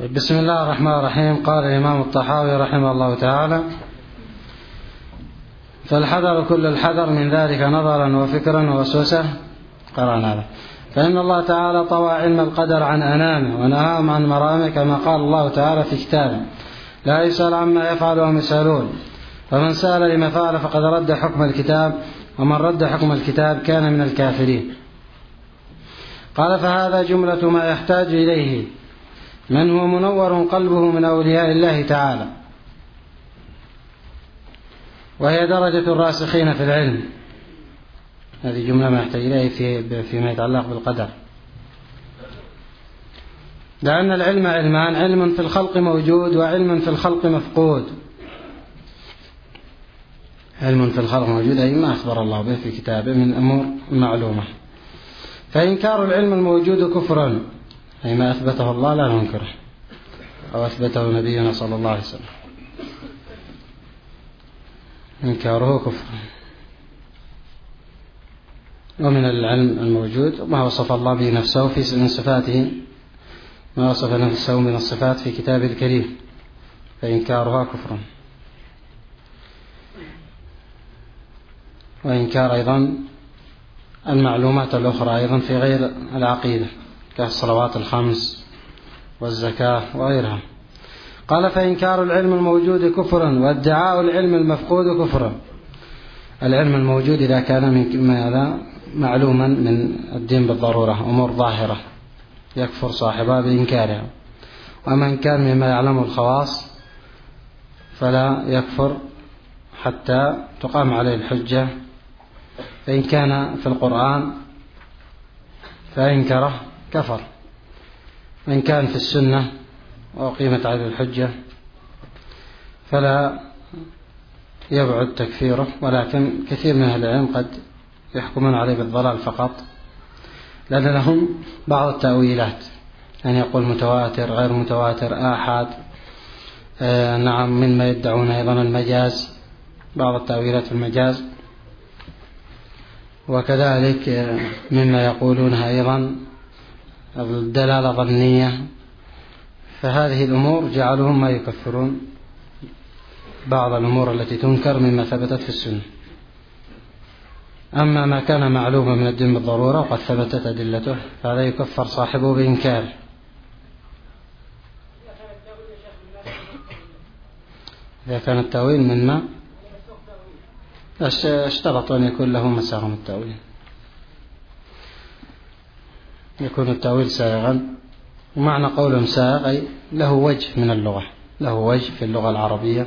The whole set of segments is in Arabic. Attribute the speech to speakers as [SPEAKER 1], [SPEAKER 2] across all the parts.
[SPEAKER 1] بسم الله الرحمن الرحيم. قال الإمام الطحاوي رحمه الله تعالى: فالحذر كل الحذر من ذلك نظرا وفكرا ووسوسة. قرأنا هذا. فإن الله تعالى طوى علم القدر عن أنامه ونهاهم عن مرامه، كما قال الله تعالى في كتابه: لا يسأل عما يفعل وهم يسألون. فمن سأل لما فعل فقد رد حكم الكتاب، ومن رد حكم الكتاب كان من الكافرين. قال: فهذا جملة ما يحتاج إليه من هو منور قلبه من أولياء الله تعالى، وهي درجة الراسخين في العلم. هذه جملة ما يحتاج إليه فيما يتعلق بالقدر، لأن العلم علمان: علم في الخلق موجود، وعلم في الخلق مفقود. علم في الخلق موجود أي ما أخبر الله به في كتابه من أمور معلومة. فإنكار العلم الموجود كفر، أي ما أثبته الله لا ننكره، أو أثبته نبينا صلى الله عليه وسلم. إنكاره كفر. ومن العلم الموجود ما وصف الله به نفسه من صفاته، ما وصف نفسه من الصفات في كتابه الكريم، فإنكارها كفر. وإنكار أيضا المعلومات الأخرى أيضا في غير العقيدة كالصلوات الخمس والزكاة وغيرها. قال: فإنكار العلم الموجود كفر، وادعاء العلم المفقود كفر. العلم الموجود إذا كان من معلوما من الدين بالضرورة، أمور ظاهرة، يكفر صاحبها بإنكارها. ومن كان مما يعلمه الخواص فلا يكفر حتى تقام عليه الحجة. فإن كان في القرآن فإنكره كفر، وإن كان في السنة وأقيمت عليه الحجة فلا يبعد تكفيره. ولكن كثير من أهل العلم قد يحكمون عليه بالضلال فقط، لأن لهم بعض التأويلات، يعني يقول متواتر، غير متواتر، آحاد، نعم، مما يدعون أيضا المجاز، بعض التأويلات في المجاز، وكذلك مما يقولونها أيضا الدلالة ظنية. فهذه الأمور جعلهم ما يكفرون بعض الأمور التي تنكر مما ثبتت في السنة. أما ما كان معلوما من الدين بالضرورة وقد ثبتت أدلته فهذا يكفر صاحبه بإنكار. إذا كان التأويل مما اشترط أن يكون له مساغ من التأويل، يكون التأويل سائغا. ومعنى قولهم سائغ أي له وجه من اللغة، له وجه في اللغة العربية،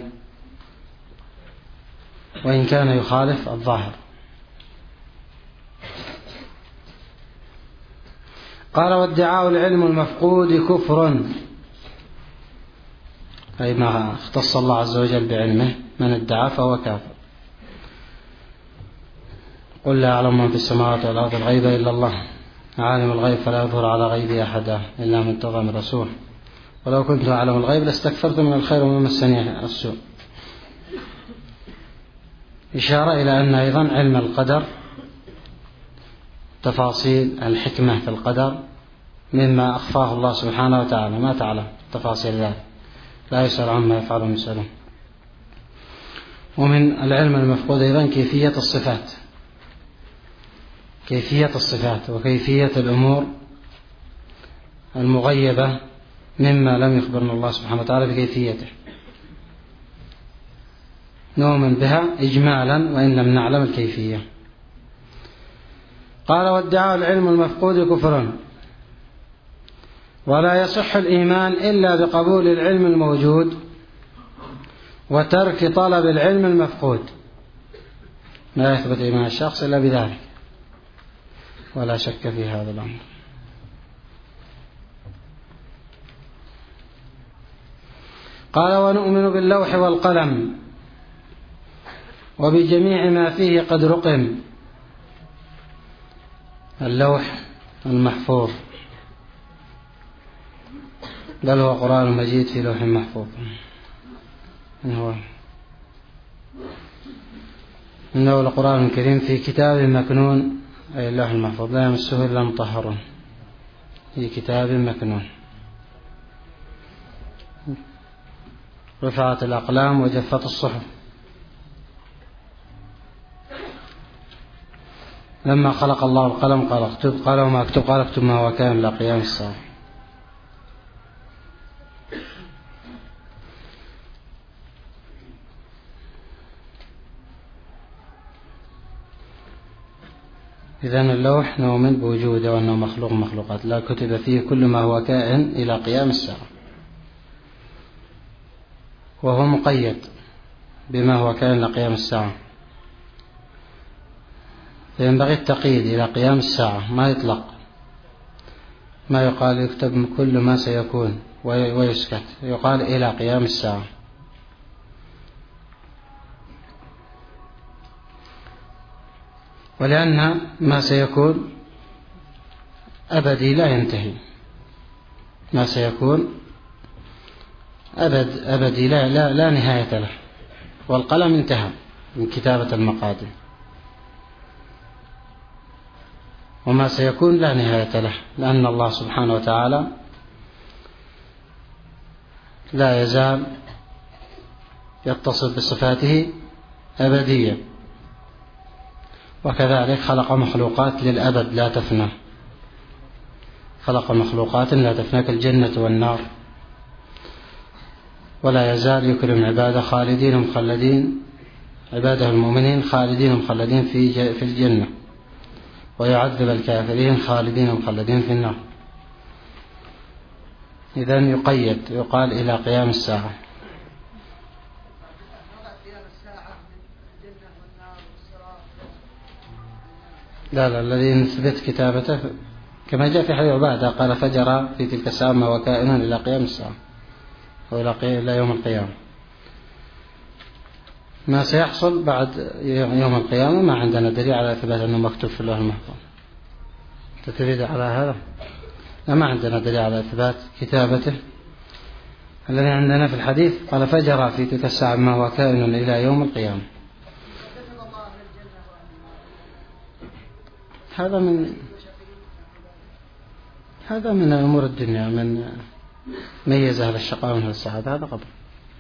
[SPEAKER 1] وإن كان يخالف الظاهر. قال: وادعاء العلم المفقود كفر، أي ما اختص الله عز وجل بعلمه، من ادعى فهو كافر. قل لا يعلم من في السماوات والأرض الغيب إلا الله، عالم الغيب فلا يظهر على غيبه أحدا إلا من ارتضى من رسول، ولو كنت أعلم الغيب لاستكثرت من الخير وما مسني السوء. إشارة إلى أن أيضا علم القدر، تفاصيل الحكمة في القدر، مما أخفاه الله سبحانه وتعالى، ما تعلم تفاصيل ذلك، لا يسأل عما يفعل وهم يسألون. ومن العلم المفقود أيضا كيفية الصفات، كيفية الصفات وكيفية الأمور المغيبة مما لم يخبرنا الله سبحانه وتعالى بكيفيته، نؤمن بها إجمالا وإن لم نعلم الكيفية. قال: وادعاء العلم المفقود كفر، ولا يصح الإيمان إلا بقبول العلم الموجود وترك طلب العلم المفقود. لا يثبت إيمان الشخص إلا بذلك، ولا شك في هذا الأمر. قال: ونؤمن باللوح والقلم وبجميع ما فيه قد رقم. اللوح المحفوظ، بل هو قرآن مجيد في لوح محفوظ. إنه القرآن الكريم في كتاب مكنون، أي اللوح المحفوظ، لا يمسه إلا المطهرون، في كتاب مكنون. رفعت الأقلام وجفت الصحف. لما خلق الله القلم قال اكتب، قال وما اكتب، قال اكتب ما هو كائن إلى قيام الساعة. إذن اللوح نؤمن بوجوده وأنه مخلوق مخلوقات، لا كتب فيه كل ما هو كائن إلى قيام الساعة، وهو مقيد بما هو كائن إلى قيام الساعة، فينبغي التقييد إلى قيام الساعة، ما يطلق، ما يقال يكتب كل ما سيكون ويسكت، يقال إلى قيام الساعة. ولأن ما سيكون أبدي لا ينتهي، ما سيكون أبدي لا نهاية له، والقلم انتهى من كتابة المقادير، وما سيكون لا نهاية له، لأن الله سبحانه وتعالى لا يزال يتصف بصفاته أبدية، وكذلك خلق مخلوقات للأبد لا تفنى، خلق مخلوقات لا تفنى كالجنة والنار، ولا يزال يكرم عباده خالدين مخلدين، عباده المؤمنين خالدين مخلدين في الجنة، ويعذب الكافرين خالدين مخلدين في النار. إذن يقيد، يقال إلى قيام الساعة. لا الذي نثبت كتابته كما جاء في حديث عبادة قال فجر في تلك الساعة ما هو كائن إلى قيام الساعة، أو إلى يوم القيامة. ما سيحصل بعد يوم القيامة ما عندنا دليل على إثبات أنه مكتوب في اللوح المحفوظ. تريد على هذا؟ ما عندنا دليل على إثبات كتابته. الذي عندنا في الحديث قال فجر في تلك الساعة ما هو كائن إلى يوم القيامة. هذا من أمور الدنيا، من ميز أهل الشقاء من أهل السعادة، هذا قبل.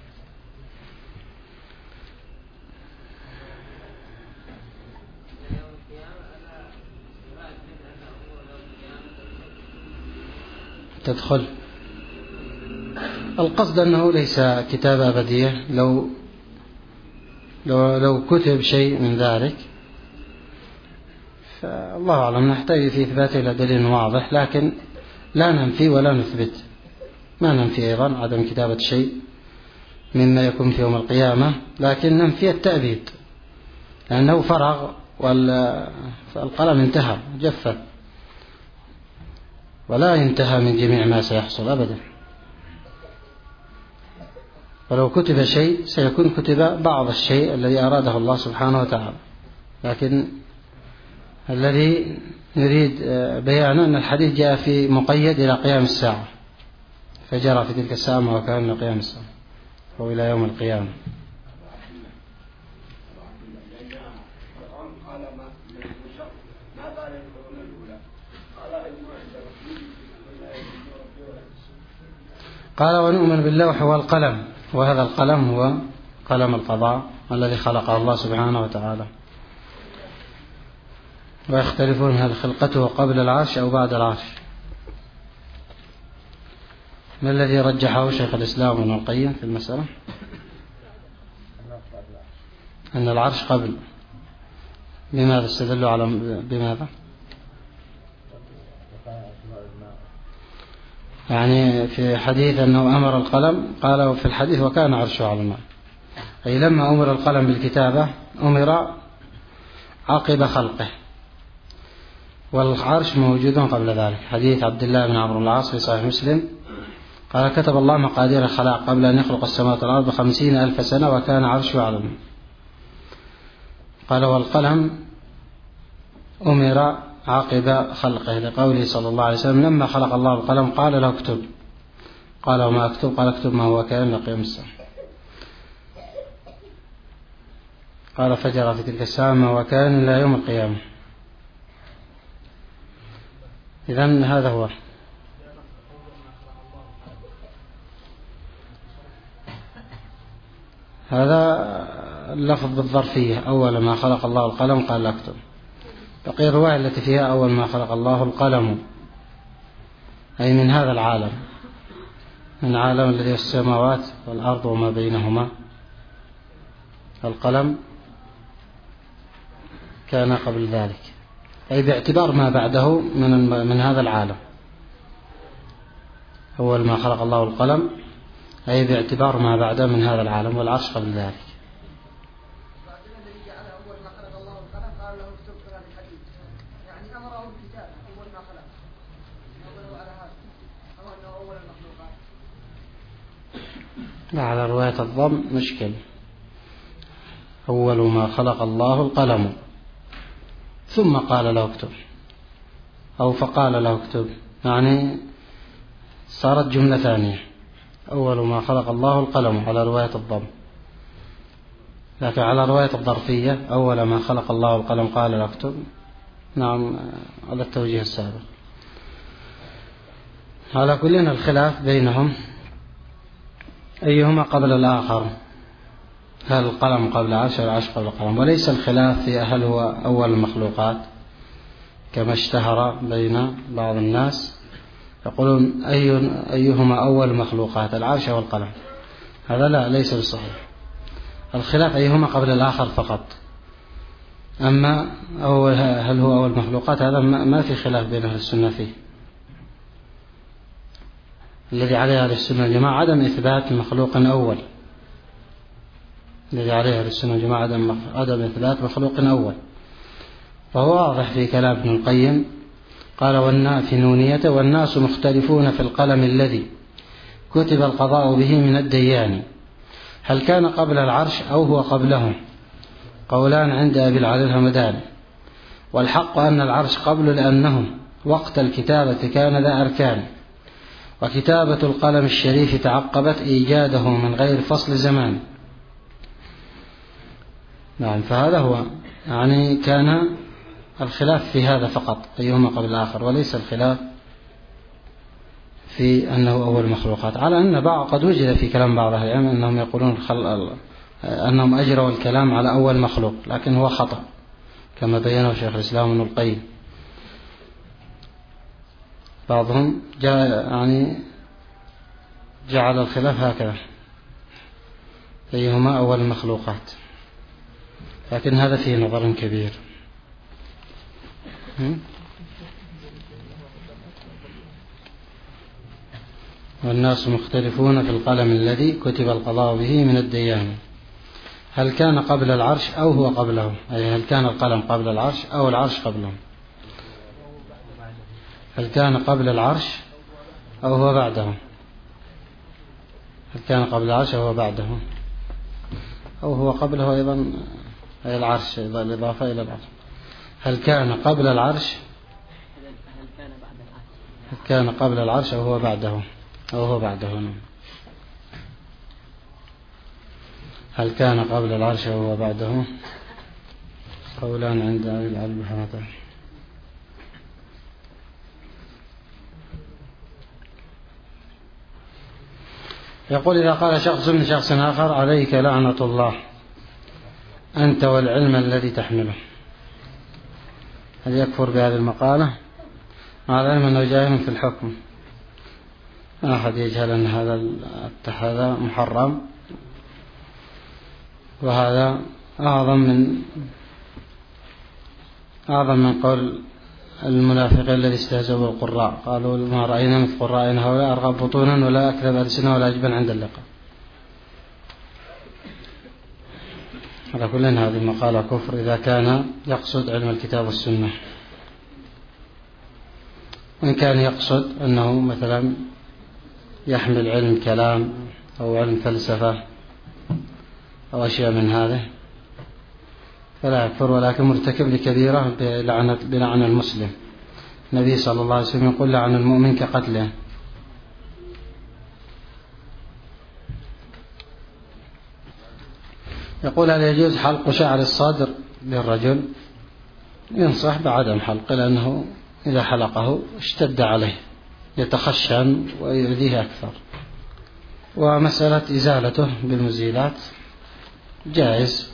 [SPEAKER 1] تدخل القصد أنه ليس كتابة أبدية، لو كتب شيء من ذلك فالله أعلم نحتاج في إثباته إلى دليل واضح، لكن لا ننفي ولا نثبت. ما ننفي أيضا عدم كتابة شيء مما يكون في يوم القيامة، لكن ننفي التأبيد، لأنه فرغ والقلم انتهى جفت، ولا ينتهى من جميع ما سيحصل أبدا. ولو كتب شيء سيكون كتب بعض الشيء الذي أراده الله سبحانه وتعالى، لكن الذي نريد بيانه أن الحديث جاء في مقيد إلى قيام الساعة، فجرى في تلك الساعة ما كان إلى قيام الساعة أو إلى يوم القيامة. قال ونؤمن باللوح والقلم، وهذا القلم هو قلم القضاء الذي خلقه الله سبحانه وتعالى، ويختلفون هل خلقته قبل العرش أو بعد العرش. ما الذي رجحه شيخ الإسلام ابن القيم في المسألة؟ أن العرش قبل. بماذا استدلوا على بماذا؟ يعني في حديث أنه أمر القلم، قال في الحديث وكان عرشه على الماء، أي لما أمر القلم بالكتابة أمر عقب خلقه، والعرش موجود قبل ذلك. حديث عبد الله بن عمرو بن العاص في صحيح مسلم قال كتب الله مقادير الخلائق قبل أن يخلق السماوات والأرض 50,000 سنة وكان عرشه على الماء. قال والقلم أمر عقب خلقه، لقوله صلى الله عليه وسلم لما خلق الله القلم قال له اكتب، قال وما اكتب، قال اكتب ما هو كائن إلى قيام الساعة. قال فجر في تلك الساعة ما هو كائن إلى يوم القيامة. إذن هذا هو. هذا اللفظ بالظرفية، أول ما خلق الله القلم قال اكتب. بقي الرواية التي فيها أول ما خلق الله القلم، أي من هذا العالم، من عالم الذي السماوات والأرض وما بينهما. القلم كان قبل ذلك، أي باعتبار ما بعده من هذا العالم. أول ما خلق الله القلم أي باعتبار ما بعده من هذا العالم، والعرش قبل ذلك. على رواية الضم مشكل، أول ما خلق الله القلم ثم قال له اكتب، أو فقال له اكتب، يعني صارت جملة ثانية. أول ما خلق الله القلم على رواية الضم، لكن على رواية الظرفية أول ما خلق الله القلم قال له اكتب، نعم، على التوجيه السابق. على كلنا الخلاف بينهم أيهما قبل الآخر، هل القلم قبل العرش أو العرش قبل القلم، وليس الخلاف في هل هو أول المخلوقات كما اشتهر بين بعض الناس، يقولون أيهما أول المخلوقات، العرش أو القلم. هذا لا، ليس بصحيح. الخلاف أيهما قبل الآخر فقط. أما هل هو أول المخلوقات، هذا ما في خلاف بين أهل السنة فيه. الذي عليه أهل السنة والجماعة عدم إثبات مخلوق أول، الذي عليه أهل السنة والجماعة عدم إثبات مخلوق أول. فهو واضح في كلام ابن القيم، قال في نونيته: والناس مختلفون في القلم الذي كتب القضاء به من الديان، هل كان قبل العرش أو هو قبله؟ قولان عند أبي العلي الهمداني، والحق أن العرش قبل، لأنه وقت الكتابة كان ذا أركان، وكتابة القلم الشريف تعقبت إيجاده من غير فصل زمان. نعم، فهذا هو، يعني كان الخلاف في هذا فقط، أيهما قبل الآخر، وليس الخلاف في أنه أول المخلوقات. على أن قد وجد في كلام بعض أهل العلم أنهم يقولون أنهم أجروا الكلام على أول مخلوق، لكن هو خطأ كما بينه شيخ الإسلام ابن القيم. بعضهم جعل الخلاف هكذا، أيهما أول المخلوقات، لكن هذا فيه نظر كبير. والناس مختلفون في القلم الذي كتب القضاء به من الديان، هل كان قبل العرش أو هو قبله، أي هل كان القلم قبل العرش أو العرش قبله، هل كان قبل العرش أو هو بعده، هل كان قبل العرش أو هو بعده، أو هو قبله أيضا، أي العرش الإضافة إلى العرش. هل كان قبل العرش، هل كان قبل العرش أو هو بعده، أو هو بعده. هل كان قبل العرش أو هو بعده، قولان عند أهل العلم هذا. يقول: إذا قال شخص من شخص آخر: عليك لعنة الله أنت والعلم الذي تحمله، هل يكفر بهذه المقالة؟ مع العلم أنه جاهل في الحكم، ما أحد يجهل أن هذا محرم، وهذا أعظم من قول المنافقين الذي استهزأوا بالقراء، قالوا: ما رأينا مثل قرائنا هؤلاء أرغب بطونا ولا أكذب ألسنا ولا أجبن عند اللقاء. على كل هذه المقالة كفر إذا كان يقصد علم الكتاب والسنة، وإن كان يقصد أنه مثلا يحمل علم كلام أو علم فلسفة أو أشياء من هذا فلا يكفر، ولكن مرتكب لكبيرة بلعن المسلم. النبي صلى الله عليه وسلم يقول: لعن المؤمن كقتله. يقول: هل يجوز حلق شعر الصدر للرجل؟ ينصح بعدم حلقه، لأنه إذا حلقه اشتد عليه، يتخشن ويؤذيه أكثر. ومسألة إزالته بالمزيلات جائز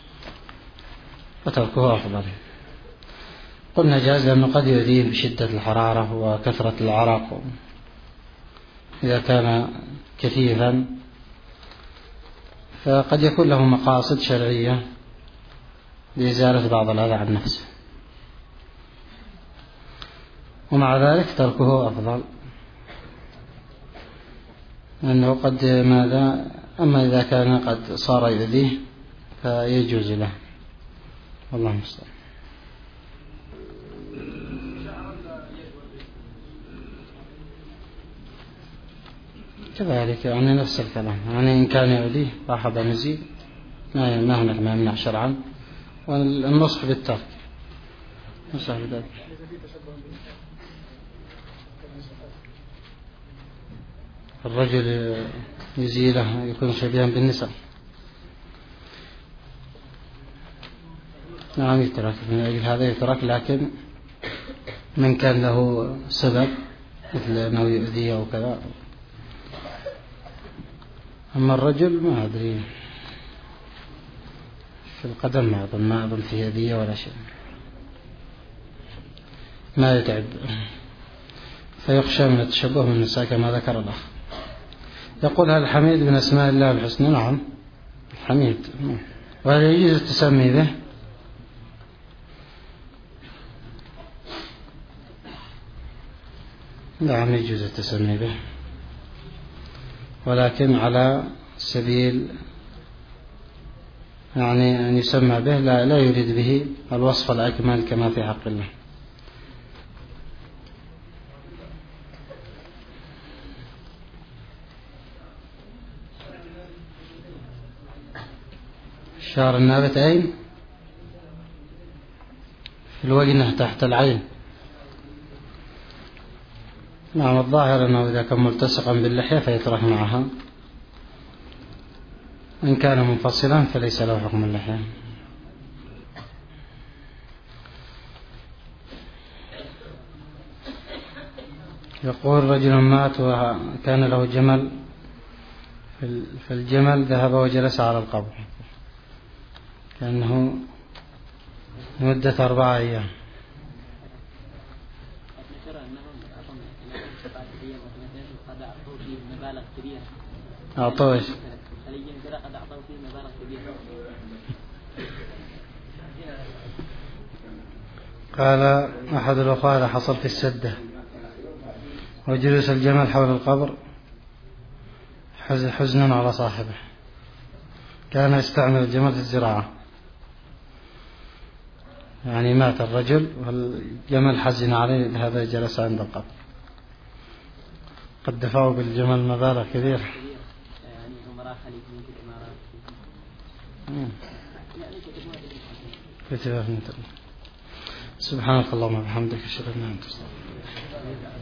[SPEAKER 1] وتركه أفضل. قلنا جائز لأنه قد يؤذيه بشدة الحرارة وكثرة العرق إذا كان كثيفا، فقد يكون له مقاصد شرعية لإزالة بعض الأذى عن نفسه، ومع ذلك تركه أفضل، لأنه قد ماذا، أما إذا كان قد صار يؤذيه فيجوز له، والله المستعان. كذلك يعني نفس الكلام، يعني إن كان يؤذيه راح بنزيل ما هناك ما يمنع شرعا، والنصح بالترك نصح بذلك. الرجل يزيله يكون شبيها بالنساء، نعم يترك، من أجل هذا يترك، لكن من كان له سبب مثل أنه يؤذيه أو كذا. أما الرجل ما أدري في القدم ما أظن فيه أذية ولا شيء، ما يتعب، فيخشى من التشبه من النساء كما ذكر الأخ. يقول هل الحميد من أسماء الله الحسنى؟ نعم الحميد. وهل يجوز التسمي به؟ نعم يجوز التسمي به، ولكن على سبيل يعني أن يسمى به لا يريد به الوصف الأكمل كما في حق الله. الشعر النابت أين؟ في الوجنة تحت العين. نعم الظاهر أنه إذا كان ملتصقا باللحية فيترك معها، إن كان منفصلا فليس له حكم اللحية. يقول رجل مات وكان له جمل، فالجمل ذهب وجلس على القبر كأنه مدة 4 أيام. أعطوه قال أحد الأخوة حصل في السدة وجلس الجمل حول القبر حزنا على صاحبه، كان يستعمل الجمل في الزراعة، يعني مات الرجل والجمل حزن عليه، هذا جلس عند القبر، قد دفعوا بالجمل مبالغ كبيرة. سبحانك اللهم وبحمدك، اشهد ان لا اله الا انت استغفرك.